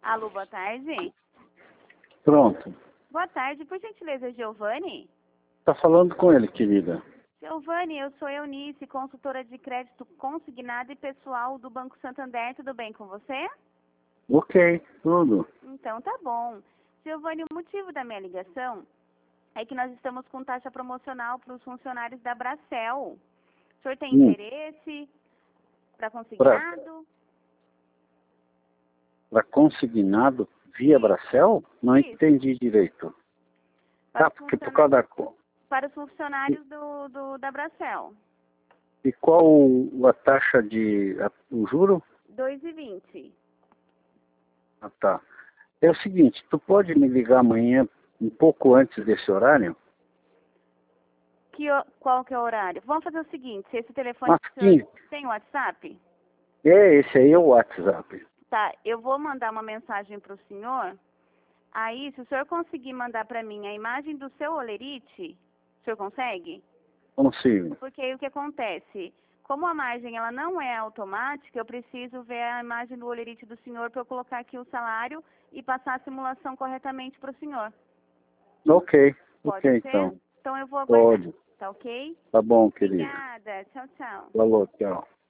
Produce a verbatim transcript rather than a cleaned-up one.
Alô, boa tarde. Pronto. Boa tarde, por gentileza, Giovanni? Tá falando com ele, querida. Giovanni, eu sou Eunice, consultora de crédito consignado e pessoal do Banco Santander. Tudo bem com você? Ok, tudo. Então tá bom. Giovanni, o motivo da minha ligação é que nós estamos com taxa promocional para os funcionários da Bracel. O senhor tem Hum. interesse para consignado? Para consignado via Bracel? Não Isso. entendi direito. Para Tá, os porque por funcionários, causa da... co- para os funcionários do, do, da Bracel. E qual a taxa de... a- o juro? dois e vinte. Ah, tá. É o seguinte, tu pode me ligar amanhã um pouco antes desse horário? Que, ho- qual que é o horário? Vamos fazer o seguinte, se esse telefone Mas do senhor quinze. tem WhatsApp? É, esse aí é o WhatsApp. Tá, eu vou mandar uma mensagem para o senhor. Aí, se o senhor conseguir mandar para mim a imagem do seu olerite, o senhor consegue? Consigo. Porque aí o que acontece? Como a margem ela não é automática, eu preciso ver a imagem do olerite do senhor para eu colocar aqui o salário e passar a simulação corretamente para o senhor. Ok, Pode ok, ser? então. Então eu vou aguardar. Pode. Tá ok? Tá bom, querido. Obrigada. Tchau, tchau. Falou, tchau.